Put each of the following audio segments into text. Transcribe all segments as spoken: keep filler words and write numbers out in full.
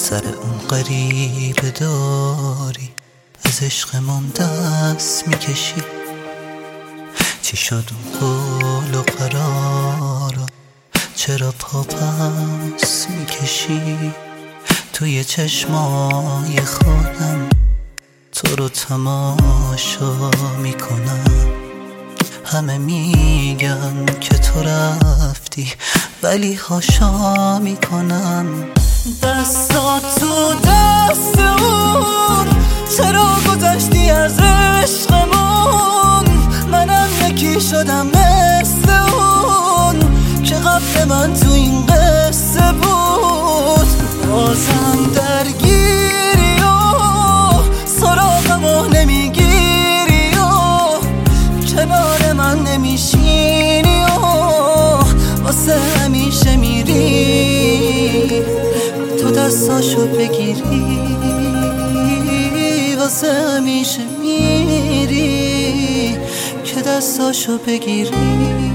سر اون غریبه داری از عشقمون دست میکشی. چی شد اون قول و قرارا چرا پا پس میکشی؟ توی چشمای خودم تو رو تماشا میکنم. همه میگن که تو رفتی ولی هاشا میکنم. دستا تو دست اون چرا گذشتی از عشقمون؟ منم یکی شدم مثل اون که قبل من تو این قصه بود. بازم درگیری و سراغمو نمیگیری و کنار من نمیشینی و واسه همیشه میری. تو دستاشو بگیری واسه همیشه میری که دستاشو بگیری.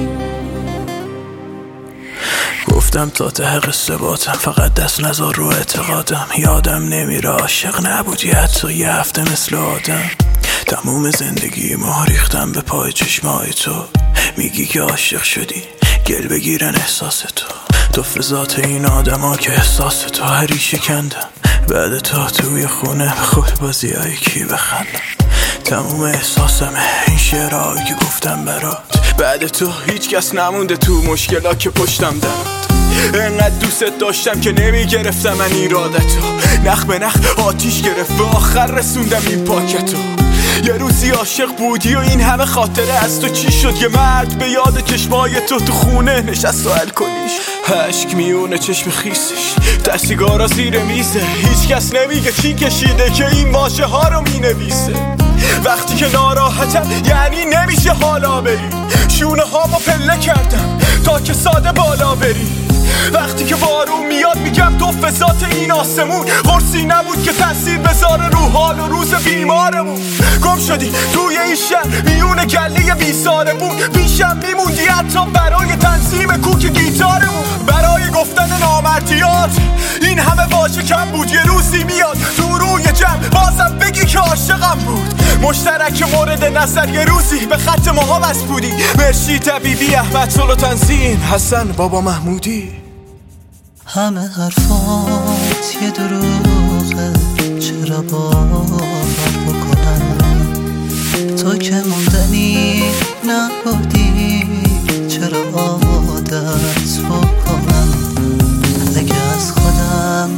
گفتم تا ته قصه باتم فقط دست نذار رو اعتقادم. یادم نمیره عاشق نبودی حتی یه هفته مثل آدم. تموم زندگی ما ریختم به پای چشمای تو. میگی که عاشق شدی گل بگیرن احساس تو. تو فضات این آدم ها که احساس تو هری شکندم. بعد تو توی خونه به خود بازی های کی بخندم. تموم احساسمه این شعرهایی که گفتم برات. بعد تو هیچ کس نمونده تو مشکلا که پشتم درات. انقدر دوست داشتم که نمیگرفتم من ایرادتو. نخ به نخ آتیش گرفت به آخر رسوندم این پاکتو. یه روزی عاشق بودی و این همه خاطره از تو چی شد؟ یه مرد به یاد چشمای تو تو خونه نشست و الکلیش عشق میونه چشم خیسش تا سیگارا زیر میزه. هیچ کس نمیگه چی کشیده که این واژه ها رو مینویسه. وقتی که ناراحتم یعنی نمیشه حالا بری. شونه ها با پله کردم تا که ساده بالا بری. وقتی که بارون میاد میگم تو فضات این آسمون قرصی نبود که تاثیر بذاره رو حال و روز بیمارمون. گم شدی توی این شهر میون گله بیسارمون. پیشم میموندی حتی برای تنظیم کوک گیتارمون. برای گفتن نامردیات این همه واژه کم بود. یه روزی میاد تو روی جمع بازم بگی که عاشقم بود. مشترک مورد نظر یه روزی به خط ماها بس بودی. مرشی طبیبی احمد صلح و تنظیم حسن بابا محمودی. همه حرفات یه دروغه چرا باور بکنم؟ تو که موندنی نبودی چرا عادت بکنم؟ اگه از خودم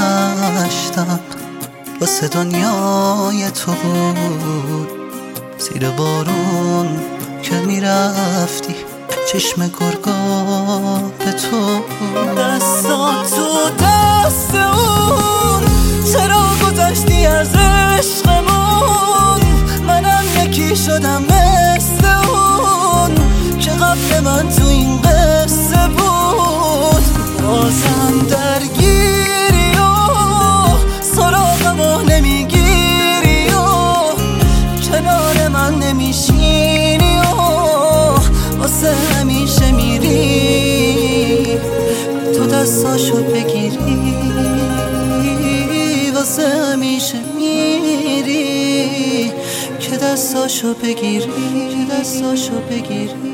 گذشتم واسه دنیای تو بود. زیر بارون که میرفتی چشم گرگا به تو. دستا تو دست اون چرا گذشتی از عشقمون؟ منم یکی شدم مثل اون که قبل من تو این قصه بود. بازم درگیری و سراغمو نمیگیری و کنار من نمیشینی و واسه همیشه میری. تو دستاشو بگیری واسه همیشه میری که دستاشو بگیری. دستاشو بگیری